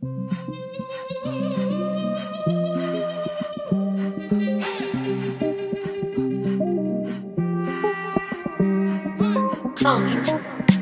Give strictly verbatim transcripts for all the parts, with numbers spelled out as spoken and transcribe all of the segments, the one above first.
Closure.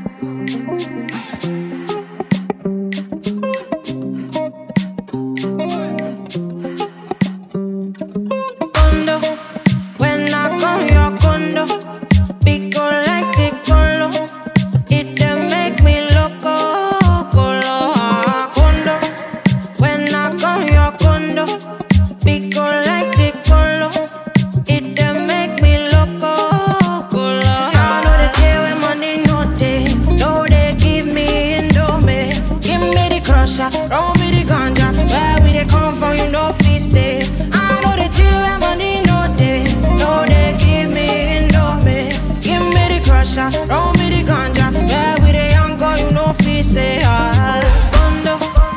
Condo, when I come your condo, pico like the colo, it dey make me loco, colo. Condo, when I come your condo, pico like the colo, it dey make me loco, colo. I know the day when money no day, no they give me indomie, give me the crusher, roll me the ganja, where we dey come from you know feast day. I know the day when money no day, no they give me indomie, give me the crusher, roll me the ganja, where we dey young girl you know feast day. Ah, condo,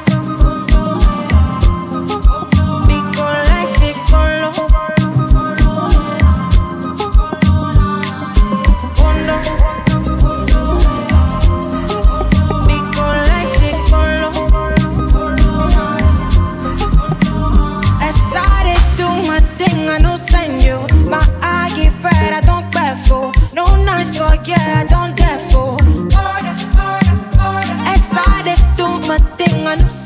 pico like the colo, condo, pico like the colo. As I dey do my thing, I no send you. My eye get red, I don't beg for. No nice talk, yeah, I don't dare for. As I dey do my thing, I no